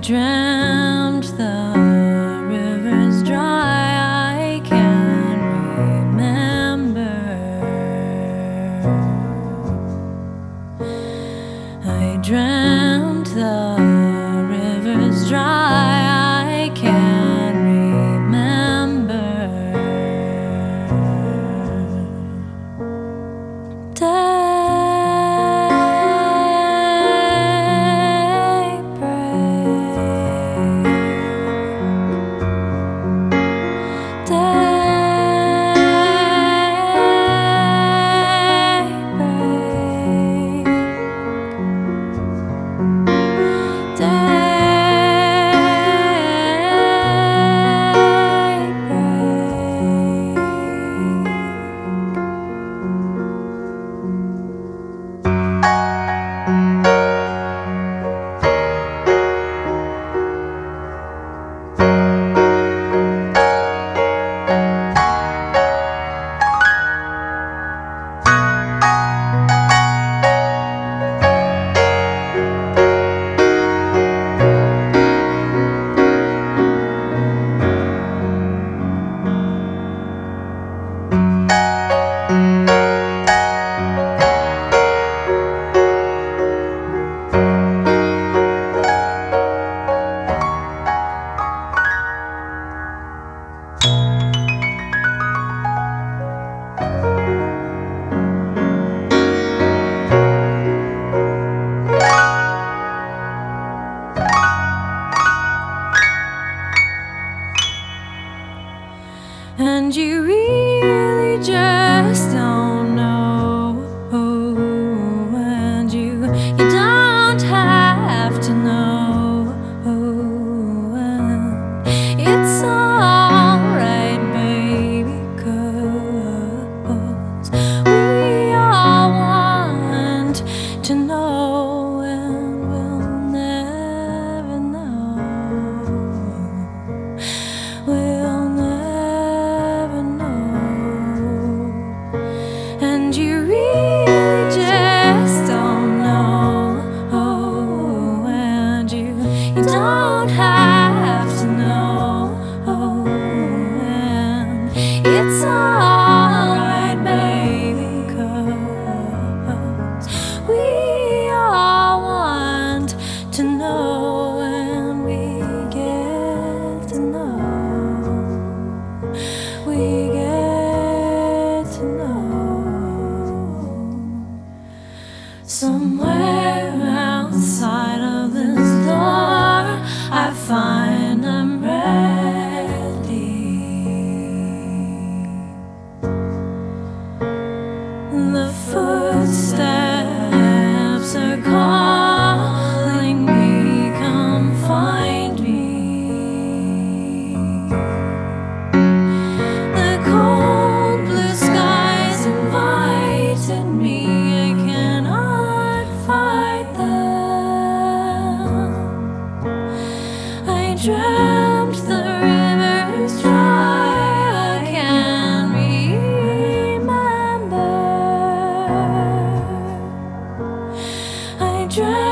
dreamt the river's dry, I can remember. I dreamt the river's dry, I can remember. And you really just don't know, and you don't have to know. It's alright, baby, 'cause we all want to know, and we'll never know. We'll never know. And you really just don't know, and you don't have to know, and it's alright, baby, 'cause we all want to know, and we get to know. We get to know. Somewhere outside of this door, I find I'm ready. The footsteps are calling me, come find me. The cold blue skies invited me, I cannot fight them. I dreamt the river's dry, I can remember. I dreamt